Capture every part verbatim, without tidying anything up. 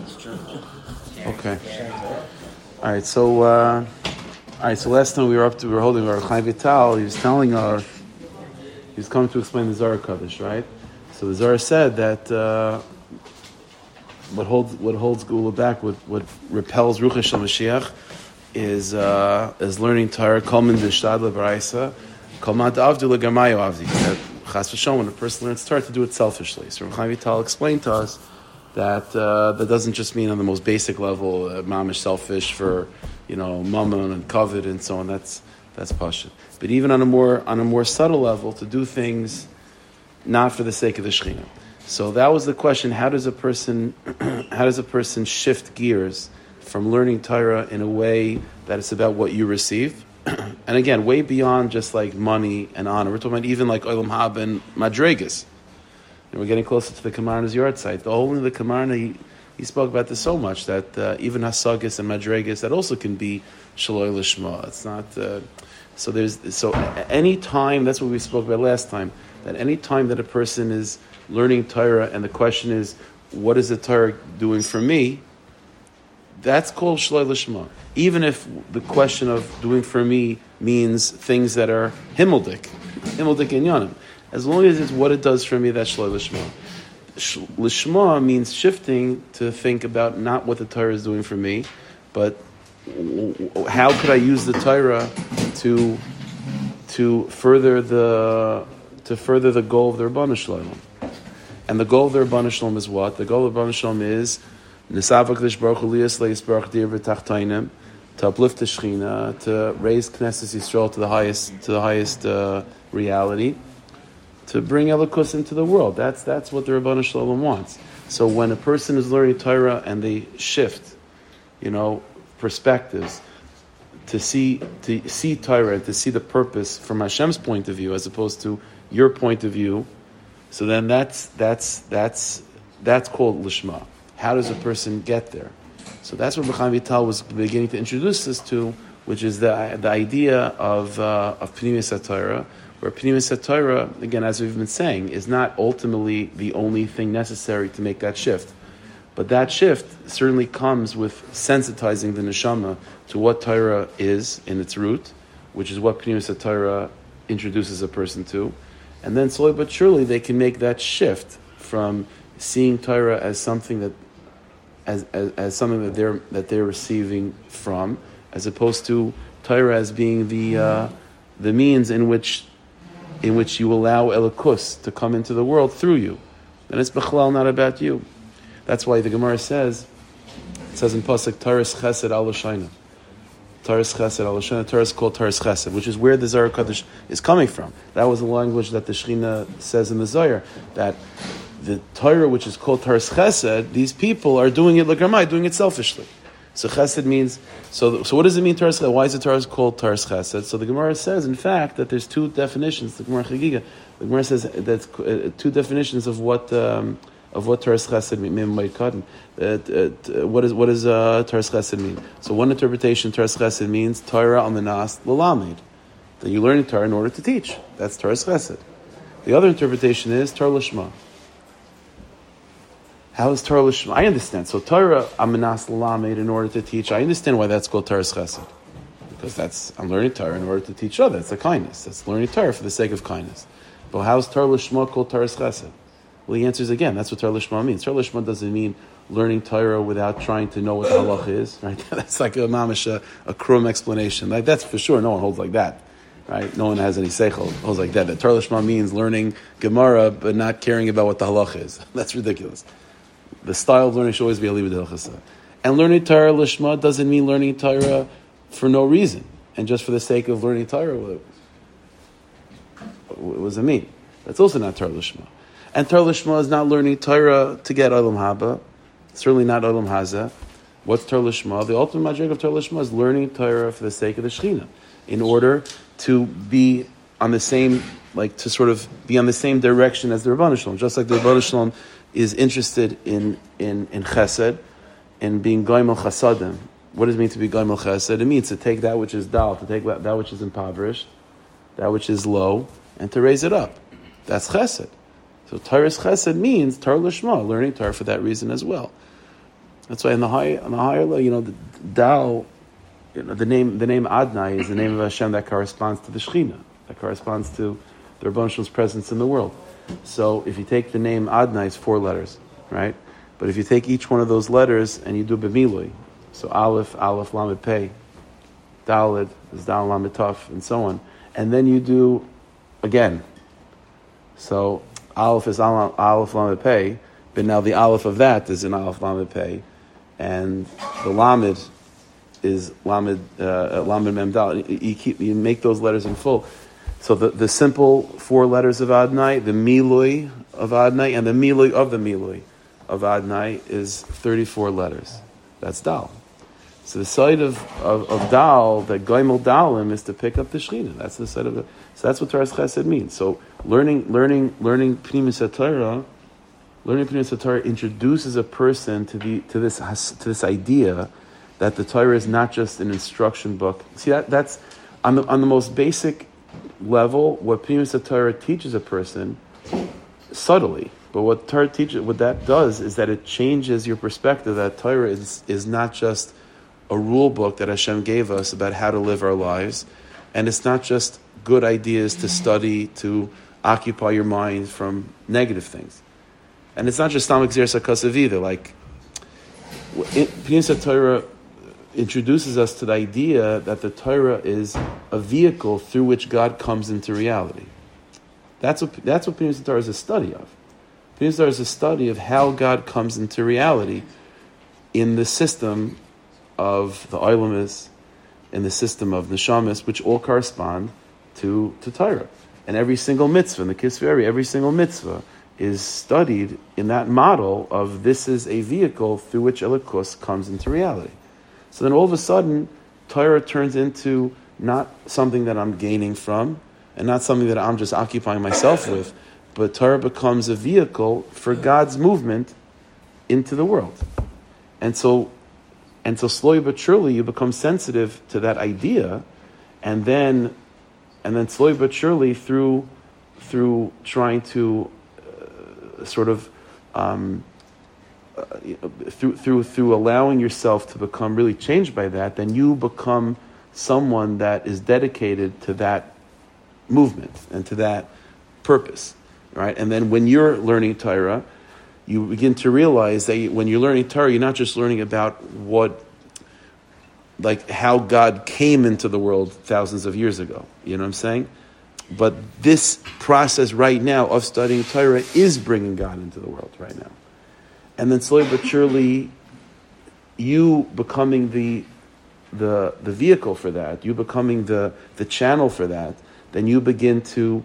Okay. All right. So, uh, all right. So last time we were up to we were holding our Chaim Vital. He was telling our he was coming to explain the Zohar Kaddish, right? So the Zohar said that uh, what holds what holds Gula back, what what repels Ruach Shel Mashiach, is uh, is learning Torah. Kolman d'shtadla b'raisa, kolman d'avdu l'gamayu avdi. That Chas v'Shalom, when a person learns Torah, to do it selfishly. So Chaim Vital explained to us that uh, that doesn't just mean on the most basic level, uh, mamish selfish for, you know, mammon and covet and so on. That's that's pashut. But even on a more on a more subtle level, to do things not for the sake of the Shekhinah. So that was the question: How does a person how does a person shift gears from learning Torah in a way that it's about what you receive, and again, way beyond just like money and honor. We're talking about even like olam haba and madregas. And we're getting closer to the Kamarna's yard site. The whole of the Kamarna, he, he spoke about this so much that uh, even Hasagis and Madregas, that also can be Shaloi Lishma. It's not, uh, so there's, so any time, that's what we spoke about last time, that any time that a person is learning Torah and the question is, what is the Torah doing for me? That's called Shaloi Lishma. Even if the question of doing for me means things that are Himmeldik, Himmeldik Inyanim. As long as it's what it does for me, that's Shaloi Lishma. Lishma means shifting to think about not what the Torah is doing for me, but how could I use the Torah to to further the to further the goal of the Rebbeinu Shalom. And the goal of the Rebbeinu Shalom is what? The goal of the Rebbeinu Shalom is Nisavakdish Baruch Hu Liyas Leis Baruch Dir V'Tachtainim, to uplift the Shechina, to raise Knesset Yisrael to the highest to the highest uh, reality, to bring Elokus into the world. That's that's what the Rebbeinu Shalom wants. So when a person is learning Torah and they shift, you know, perspectives, to see to see Torah and to see the purpose from Hashem's point of view as opposed to your point of view, so then that's that's that's that's called Lishma. How does a person get there? So that's what Chaim Vital was beginning to introduce us to, which is the the idea of uh, of Pnimius HaTorah, where Pnimius HaTorah, again, as we've been saying, is not ultimately the only thing necessary to make that shift. But that shift certainly comes with sensitizing the neshama to what Torah is in its root, which is what Pnimius HaTorah introduces a person to. And then slowly but surely they can make that shift from seeing Torah as something that as, as, as something that they're that they're receiving from, as opposed to Torah as being the uh, the means in which in which you allow Elokus to come into the world through you. And it's Bechlal, not about you. That's why the Gemara says, it says in Pasuk, Taras Chesed Al Shayna. Taras Chesed Al Shayna. Torah is called Taras Chesed, which is where the Zohar Kaddish is coming from. That was the language that the Shechina says in the Zohar, that the Torah, which is called Taras Chesed, these people are doing it l'gamai, doing it selfishly. So Chesed means, so so what does it mean, Taras Chesed? Why is the Torah called Taras Chesed? So the Gemara says, in fact, that there's two definitions. The Gemara Chagiga, the Gemara says that's uh, two definitions of what um, of what Taras Chesed means. Uh, uh, what is what does uh, Taras Chesed mean? So one interpretation, Taras Chesed means Torah al menas l'lamed, that you learn Torah in order to teach. That's Taras Chesed. The other interpretation is Torah l'shma. How is Torah l'shma? I understand. So Torah amenas l'lamed in order to teach. I understand why that's called Taras Chesed, because that's I'm learning Torah in order to teach others. That's a kindness. That's learning Torah for the sake of kindness. But how is Torah l'shma called Taras Chesed? Well, the answer is again, that's what Torah l'shma means. Torah l'shma doesn't mean learning Torah without trying to know what the halach is, right? That's like a mamish, a, a krum explanation. Like that's for sure. No one holds like that, right? No one has any seichel holds like that. That Torah l'shma means learning Gemara but not caring about what the halach is. That's ridiculous. The style of learning should always be a libud el-chasa. And learning Torah l'shma doesn't mean learning Torah for no reason and just for the sake of learning Torah. What, what does it mean? That's also not Torah l'shma. And Torah l'shma is not learning Torah to get olam haba. Certainly not olam haza. What's Torah l'shma? The ultimate magic of Torah l'shma is learning Torah for the sake of the Shechina, in order to be on the same, like to sort of be on the same direction as the Rebbeinu Shalom. Just like the Rebbeinu Shalom is interested in in in chesed, in being goimel chasadim. What does it mean to be goimel chesed? It means to take that which is dal, to take that, that which is impoverished, that which is low, and to raise it up. That's chesed. So Torah's chesed means Torah l'shma, learning Torah for that reason as well. That's why in the high, on the higher level, you know, the Dal, you know, the name, the name Adonai is the name of Hashem that corresponds to the Shekhinah, that corresponds to the Rebbeinu Shalom's presence in the world. So if you take the name Adonai, it's four letters, right? But if you take each one of those letters and you do B'milui, so Aleph, Aleph, Lamed Pei, Daled, is Dal, Lamed Taf, and so on, and then you do again. So Aleph is Aleph, Aleph Lamed Pei, but now the Aleph of that is an Aleph Lamed Pei, and the Lamed is Lamed uh, Lamed Mem Dal. You keep you make those letters in full. So the, the simple four letters of Adonai, the Milui of Adonai, and the Milui of the Milui of Adonai is thirty-four letters. That's Dal. So the side of, of, of Dal, that Goimel Dalim, is to pick up the Shekhinah. That's the side of the. So that's what Torah's Chesed means. So learning, learning, learning Pnimis HaTorah, learning Pnimis HaTorah introduces a person to the to this to this idea that the Torah is not just an instruction book. See, that that's on the on the most basic level. What Pnimis HaTorah teaches a person subtly, but what Torah teaches, what that does is that it changes your perspective. That Torah is is not just a rule book that Hashem gave us about how to live our lives, and it's not just good ideas to study to occupy your mind from negative things, and it's not just Stam Gzeras HaKosav either. Like Pnimis HaTorah introduces us to the idea that the Torah is a vehicle through which God comes into reality. That's what that's what Pnimis HaTorah is a study of. Pnimis HaTorah is a study of how God comes into reality in the system of the Olam, in the system of the Neshamas, which all correspond to, to Torah. And every single mitzvah, in the Kisveri, every single mitzvah is studied in that model of this is a vehicle through which Elokus comes into reality. So then all of a sudden, Torah turns into not something that I'm gaining from, and not something that I'm just occupying myself with, but Torah becomes a vehicle for God's movement into the world. And so And so slowly but surely you become sensitive to that idea, and then, and then slowly but surely through, through trying to uh, sort of, um, uh, through through through allowing yourself to become really changed by that, then you become someone that is dedicated to that movement and to that purpose, right? And then when you're learning Torah, you begin to realize that when you're learning Torah, you're not just learning about what, like how God came into the world thousands of years ago. You know what I'm saying? But this process right now of studying Torah is bringing God into the world right now. And then slowly but surely, you becoming the the the vehicle for that, you becoming the the channel for that, then you begin to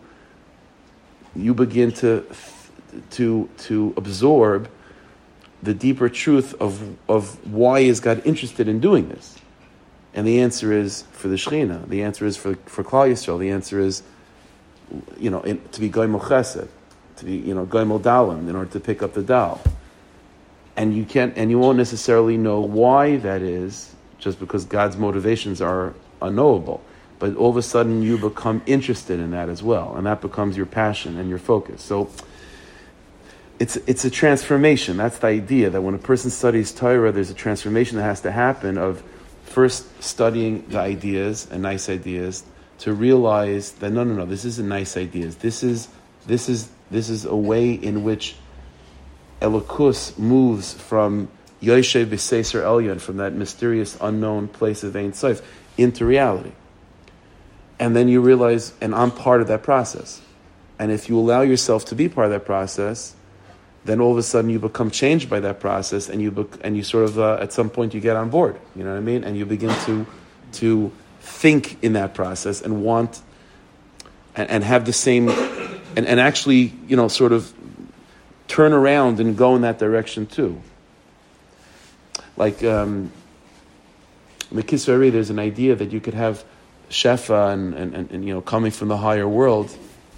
you begin to. to to absorb the deeper truth of of why is God interested in doing this. And the answer is for the Shekhinah. The answer is for, for Klal Yisrael. The answer is, you know, in, to be Goimel Chesed, to be, you know, Goimel Dalim, in order to pick up the Dal. And you can't, and you won't necessarily know why that is, just because God's motivations are unknowable. But all of a sudden you become interested in that as well, and that becomes your passion and your focus. So It's it's a transformation. That's the idea, that when a person studies Torah, there's a transformation that has to happen of first studying the ideas and nice ideas to realize that no, no, no, this isn't nice ideas. This is this is this is a way in which Elokus moves from Yoshev B'Seiser Elyon, from that mysterious unknown place of Ein Sof, into reality. And then you realize, and I'm part of that process. And if you allow yourself to be part of that process, then all of a sudden you become changed by that process, and you bec- and you sort of uh, at some point you get on board. You know what I mean? And you begin to to think in that process and want and, and have the same and, and actually, you know, sort of turn around and go in that direction too. Like um, in the Kisveri, there's an idea that you could have shefa and, and, and, and you know coming from the higher world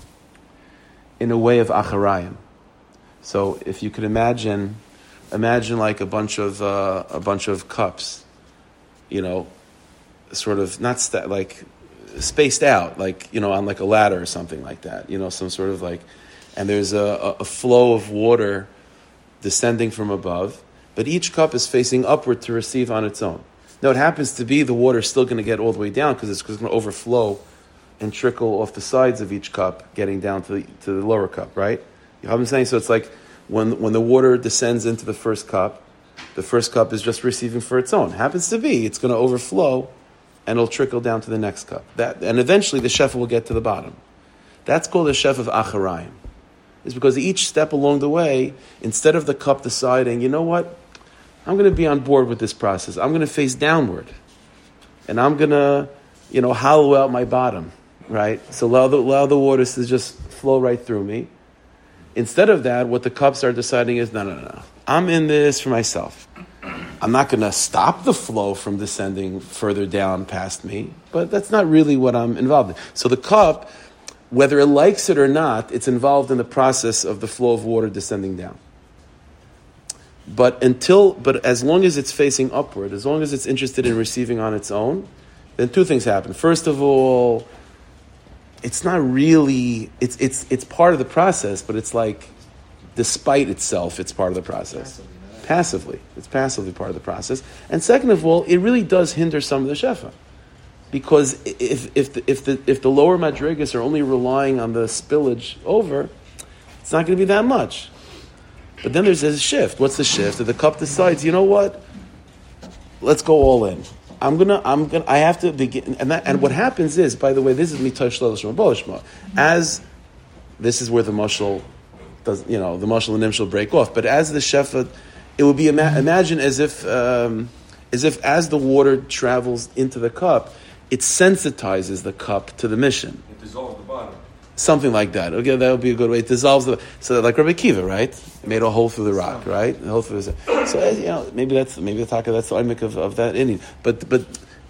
in a way of acharayim. So if you could imagine, imagine like a bunch of uh, a bunch of cups, you know, sort of not sta- like spaced out, like, you know, on like a ladder or something like that. You know, some sort of like, and there's a, a flow of water descending from above, but each cup is facing upward to receive on its own. Now, it happens to be the water is still going to get all the way down because it's going to overflow and trickle off the sides of each cup, getting down to the, to the lower cup, right? You know what I'm saying? So it's like when, when the water descends into the first cup, the first cup is just receiving for its own. It happens to be, it's going to overflow and it'll trickle down to the next cup. That, and eventually the shefa will get to the bottom. That's called the shefa of acharayim. It's because each step along the way, instead of the cup deciding, you know what, I'm going to be on board with this process. I'm going to face downward. And I'm going to, you know, hollow out my bottom, right? So allow the, allow the waters to just flow right through me. Instead of that, what the cups are deciding is, no, no, no, no. I'm in this for myself. I'm not going to stop the flow from descending further down past me, but that's not really what I'm involved in. So the cup, whether it likes it or not, it's involved in the process of the flow of water descending down. But until, but as long as it's facing upward, as long as it's interested in receiving on its own, then two things happen. First of all, it's not really, it's it's it's part of the process, but it's like, despite itself, it's part of the process. Passively, passively. It's passively part of the process. And second of all, it really does hinder some of the shefa. Because if if the, if the if the lower madrigas are only relying on the spillage over, it's not going to be that much. But then there's a shift. What's the shift? That the cup decides, you know what? Let's go all in. I'm gonna, I'm gonna, I have to begin. And that, and what happens is, by the way, this is mitoch shelo lishma bolishma. As this is where the mashal does, you know, the mashal and nimshal break off. But as the shefa, it would be ima- imagine as if, um, as if as the water travels into the cup, it sensitizes the cup to the mission. It dissolves the bottom. Something like that. Okay, that would be a good way. It dissolves the, so like Rabbi Kiva, right? It made a hole through the rock, right? A hole through the, so you know, maybe that's maybe the taka, that's the imik of, of that Indian. But but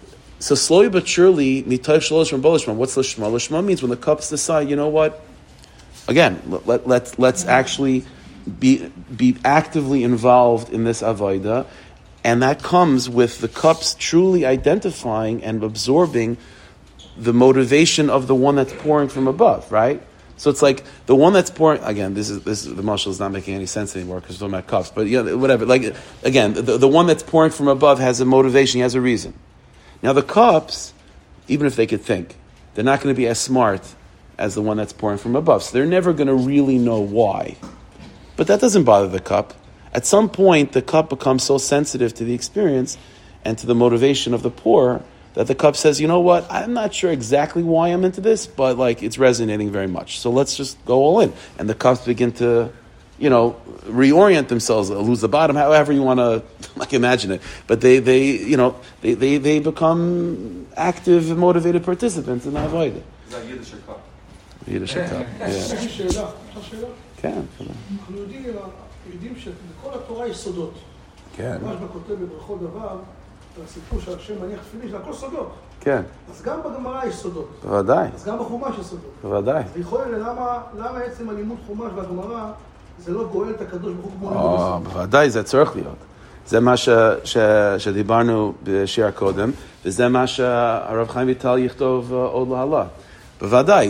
so slowly but surely, mitoch shelo lishma bolishma. What's lishma? Lishma means when the cups decide, you know what? Again, let, let let's let's actually be be actively involved in this avodah, and that comes with the cups truly identifying and absorbing the motivation of the one that's pouring from above, right? So it's like the one that's pouring, again, this is this is, the mashal is not making any sense anymore because we're talking about cups, but you know, whatever. Like again, the, the one that's pouring from above has a motivation, he has a reason. Now the cups, even if they could think, they're not going to be as smart as the one that's pouring from above. So they're never going to really know why. But that doesn't bother the cup. At some point, the cup becomes so sensitive to the experience and to the motivation of the pourer that the cup says, you know what, I'm not sure exactly why I'm into this, but like it's resonating very much. So let's just go all in. And the cups begin to, you know, reorient themselves, lose the bottom, however you want to like imagine it. But they, they you know, they, they, they become active and motivated participants in the avodah. Is that Yiddish or cup? Yiddish or cup, yeah. יש לי שאלה, אפשר שאלה? כן. אנחנו יודעים, יודעים שבכל התורה יש סודות. כן. ממש בכותב בברכות דבר, הסיפור של השם מניח תפילין, זה הכל סודות. כן. אז גם בגמרא יש סודות. בוודאי. אז גם בחומש יש סודות. בוודאי. אז יכול להיות, למה, למה עצם הלימוד חומש והגמרא, זה לא גואל את הקדוש ברוך הוא כמו לימוד או, בסוד? בוודאי, זה צריך להיות. זה מה ש, ש, שדיברנו בשיר הקודם, וזה מה שהרב חיים ויטל יכתוב עוד להלאה. בוודאי.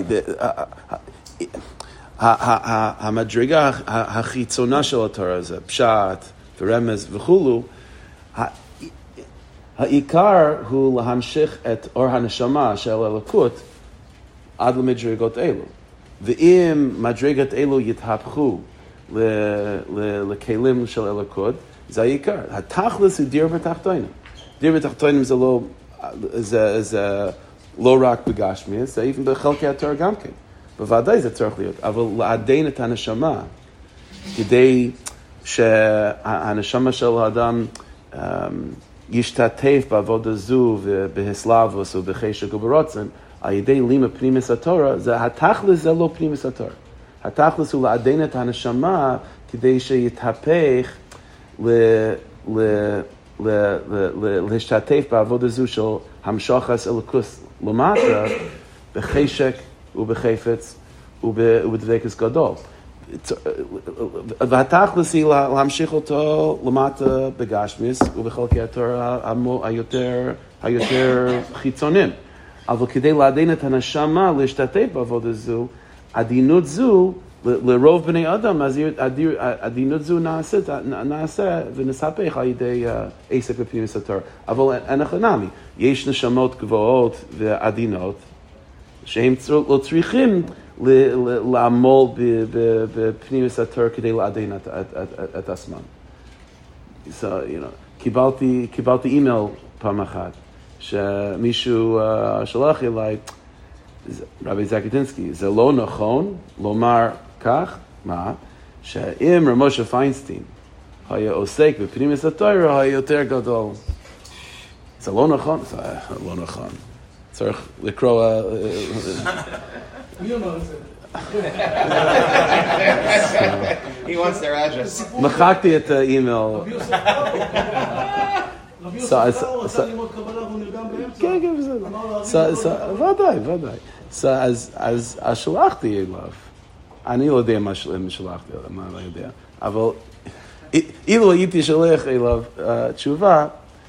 המדרגה החיצונה של התורה זה פשט ורמז וכולו, העיקר הוא להמשיך את אור הנשמה של אלוקות עד למדרגות אלו. ואם מדרגות אלו יתהפכו לכלים של אלוקות, זה העיקר. התכלס הוא דיר בתחתונים. דיר בתחתונים זה לא, זה, זה לא רק בגשמי, זה even בחלקי התורה גם כן. בוודאי זה צריך להיות, אבל לעדן את הנשמה, כדי שהנשמה של האדם um, ישתתף בעבודה זו ובהסלבוס ובחשק וברוצן, על ידי לימוד פנימיס התורה, זה התכלס זה לא פנימיס התורה. התכלס הוא לעדן את הנשמה כדי שיתהפך ל, ל, ל, ל, ל, להשתתף בעבודה זו של המשוחס אלוקוס למטה, בחשק ובחפץ ובדבקות גדול. והתכלס היא להמשיך אותו למטה בגשמיס ובחלקי התורה היותר, היותר חיצוניים. אבל כדי לעדן את הנשמה להשתתף בעבודה זו, עדינות זו לרוב בני אדם, אז עדינות זו נעשה ונספח על ידי עסק בפנימיוס התורה. אבל אנחנו נעמי, יש נשמות גבוהות ועדינות, שהם לא צריכים לעמול בפנימיוס התורה כדי לעדן את עצמם. So, you know, קיבלתי, קיבלתי אימייל פעם אחת, שמישהו uh, שלח אליי, רבי זקטינסקי, זה לא נכון לומר כך, מה? שאם רב משה פיינשטיין היה עוסק בפנימיוס התורה, היה יותר גדול. זה לא נכון? זה לא נכון. צריך לקרוא... מי אמר את זה? He wants their address. מחקתי את האימייל. רבי יוסף רבי יוסף קאו רצה ללמוד קבלה והוא נרדם באמצע. כן, כן, בסדר. ודאי, ודאי. אז שלחתי אליו. אני לא יודע מה שלחתי אליו, מה אני יודע. אבל אילו הייתי שולח אליו תשובה,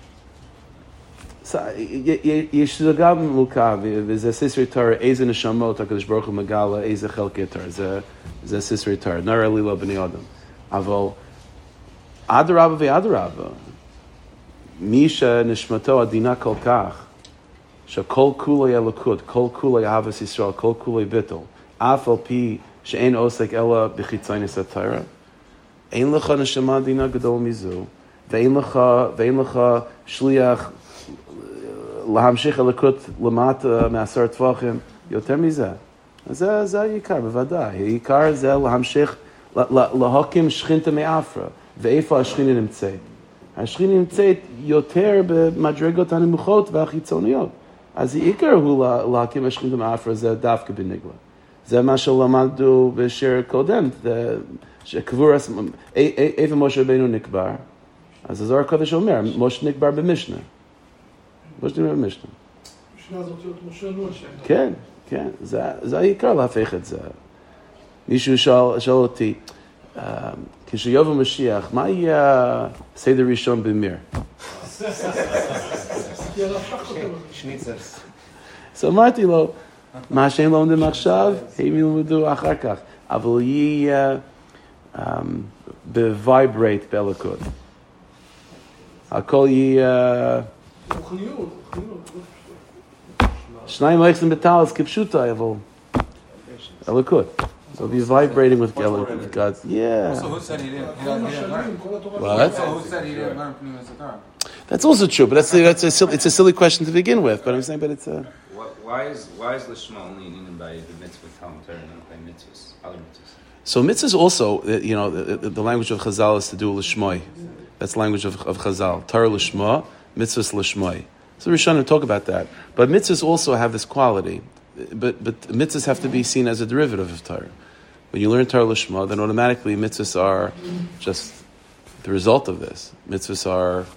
יש זה גם מורכב, וזה סיסרי תורה, איזה נשמות הקדוש ברוך הוא מגלה, איזה חלקי תורה, זה סיסרי תורה, נראה לי לא בני אדם. אבל אדרבה ואדרבה, מי שנשמתו עדינה כל כך, שכל כולי אלוקות, כל כולי אהבת ישראל, כל כולי ביטול, אף על פי שאין עוסק אלא בחיצוניות התורה, אין לך נשמה עדינה גדול מזו, ואין לך, ואין לך שליח להמשיך אלוקות למטה מעשר טווחים, יותר מזה. אז זה, זה העיקר, בוודאי. העיקר זה להמשיך, להקים שכינתה מאפרה. ואיפה השכינה נמצאת? השכינה נמצאת יותר במדרגות הנמוכות והחיצוניות. אז העיקר הוא להקים השכינה מאפרה, זה דווקא בנגלה. זה מה שלמדנו בשיר קודם, שקבור, איפה משה רבינו נקבר? אז הזוהר הקודש אומר, משה נקבר במשנה. משה נקבר במשנה. המשנה הזאת להיות משה נו השם. כן, כן, זה, זה העיקר להפך את זה. מישהו שאל, שאל אותי, uh, כשיבוא משיח, מה יהיה סדר ראשון במיר? שניצרס. אז אמרתי לו, מה שהם לומדים עכשיו, הם ילמדו אחר כך. אבל יהיה um, בוויברייט באלוקות. הכל יהיה... רוחניות, רוחניות. שניים מייכסים בטלס כפשוטה, אבל... אלוקות. So be vibrating with God. Yeah. So who said he didn't? He didn't learn? What? So who said he didn't learn Pneumas Torah? That's also true, but that's a, that's a silly, it's a silly question to begin with. But I'm saying, but it's a. Why is why is Lishma only in by the mitzvah Talmud Torah and not by mitzvahs, other mitzvahs? So mitzvahs also, you know, the, the language of Chazal is to do lishmoi. That's the language of, of Chazal. Torah lishma, mitzvahs lishmoi. So we're trying to talk about that. But mitzvahs also have this quality. But but mitzvahs have to be seen as a derivative of Torah. When you learn Torah lishma, then automatically mitzvahs are just the result of this. Mitzvahs are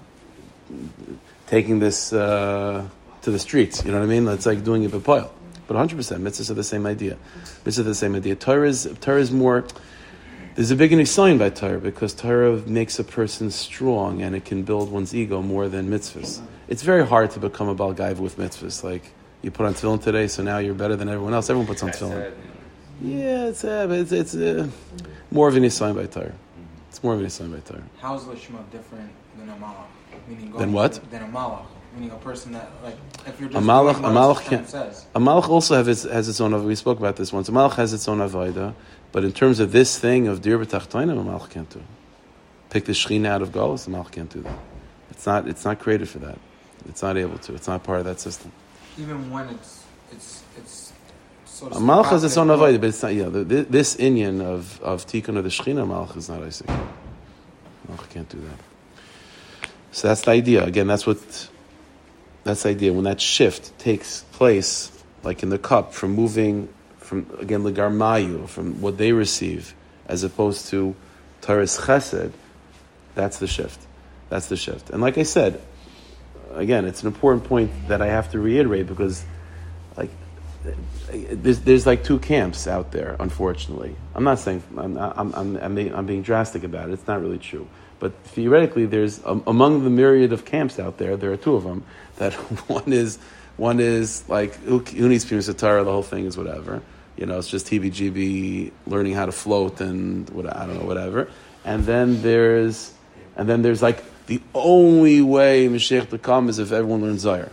taking this uh, to the streets. You know what I mean? It's like doing it b'poil. But one hundred percent, mitzvahs are the same idea. Mitzvahs are the same idea. Torah is, Torah is more... There's a big sign by Torah because Torah makes a person strong and it can build one's ego more than mitzvahs. It's very hard to become a Baal Gaiva with mitzvahs. Like, you put on tefillin today, so now you're better than everyone else. Everyone puts on tefillin. Yeah, it's, uh, it's, it's uh, more of an sign by Torah. It's more of an sign by Torah. How is Lishma different than a malach? Meaning Than what? Than a malach. Meaning a person that, like, if you're just A malach, doing a what malach Hashem can't. says. A malach also have its, has its own. We spoke about this once. A malach has its own avodah, but in terms of this thing of dir b'tachtonim, a malach can't do. Pick the shechina out of galus, a malach can't do that. It's not. It's not created for that. It's not able to. It's not part of that system. Even when it's it's it's sort of A malach has its own avodah, but it's not. Yeah, the, this inyan of of tikkun of the shechina, malach is not Isaac. Malach can't do that. So that's the idea. Again, that's what. That's the idea. When that shift takes place, like in the cup, from moving from, again, the garmayu, from what they receive, as opposed to Torah's chesed, that's the shift. That's the shift. And like I said, again, it's an important point that I have to reiterate because, like, there's, there's like two camps out there, unfortunately. I'm not saying, I'm, I'm, I'm, I'm, being, I'm being drastic about it. It's not really true. But theoretically, there's um, among the myriad of camps out there, there are two of them. That one is one is like who needs Pneumas Torah, the whole thing is whatever. you know, it's just heebie-jeebie learning how to float and what I don't know, whatever. And then there's, and then there's like the only way Mashiach to come is if everyone learns Zohar.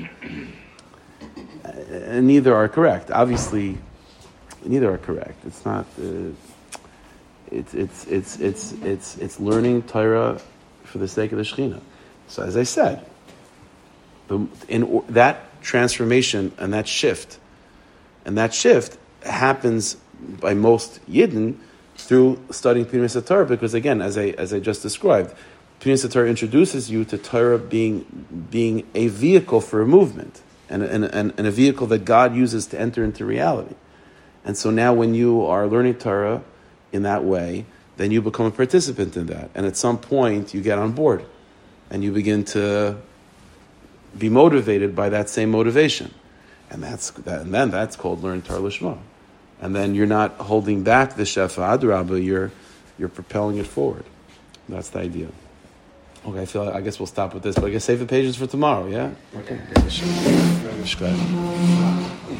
And neither are correct. Obviously, neither are correct. It's not. Uh, it's it's it's it's it's it's learning Torah for the sake of the Shekhinah. So as I said, the, in that transformation and that shift, and that shift happens by most Yidden through studying Pnimis Torah, because again, as I as I just described, Pnimis Torah introduces you to Torah being being a vehicle for a movement, and, and and and a vehicle that God uses to enter into reality. And so now, when you are learning Torah in that way, then you become a participant in that, and at some point you get on board, and you begin to be motivated by that same motivation, and that's that, and then that's called learn Torah Lishma, and then you're not holding back the shefa adrabah, you're you're propelling it forward. That's the idea. Okay, I feel I guess we'll stop with this, but I guess save the pages for tomorrow. Yeah. Okay.